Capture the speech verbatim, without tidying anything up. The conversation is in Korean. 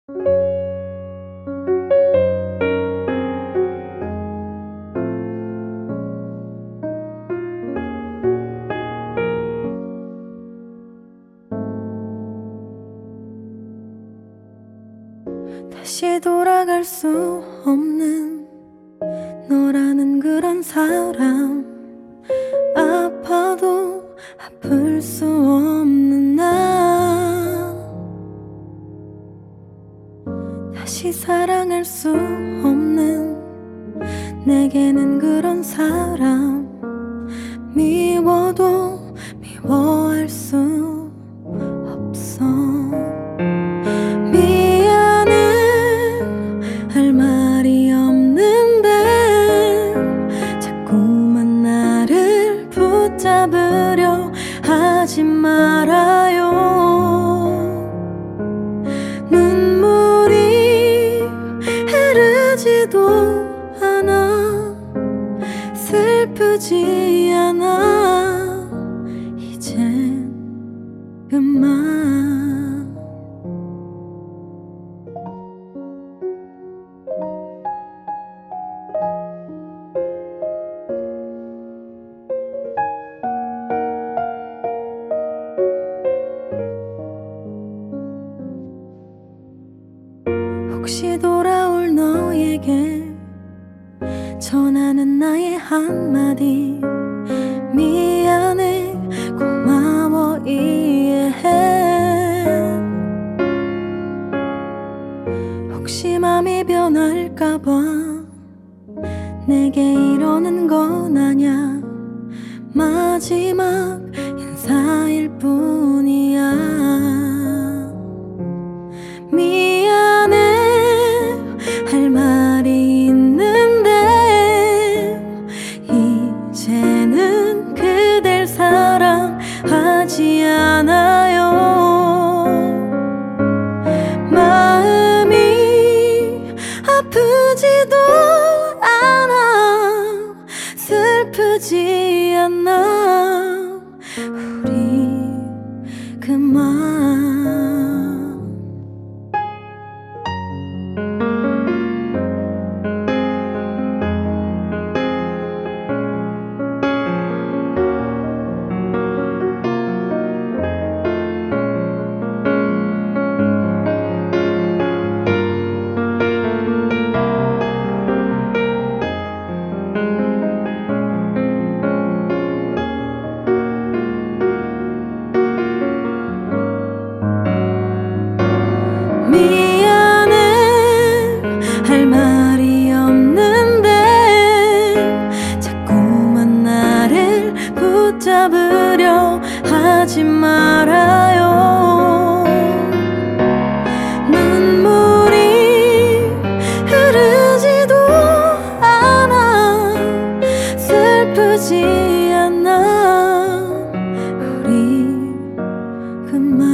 다시 돌아갈 수 없는 너라는 그런 사람, 아파도 아플 수 없는 나, 다시 사랑할 수 없는 내게는 그런 사람, 미워도 미워할 수 없어. 할 말이 없는데 자꾸만 나를 붙잡으려 하지 말아요. 눈물이 흐르지도 않아, 슬프지 않아, 이젠 그만. 혹시 돌아올 너에게 전하는 나의 한마디, 미안해, 고마워, 이해해. 혹시 맘이 변할까봐 내게 이러는 건 아냐, 마지막 인사일 뿐이야. 미안해, 할 말이 있는데 이제는 그댈 사랑하지 않아요. 마음이 아프지도 않아, 슬프지 않아, 우리 그만. 미안해, 할 말이 없는데 자꾸만 나를 붙잡으려 하지 말아요. 눈물이 흐르지도 않아, 슬프지 않아, 우리 그만.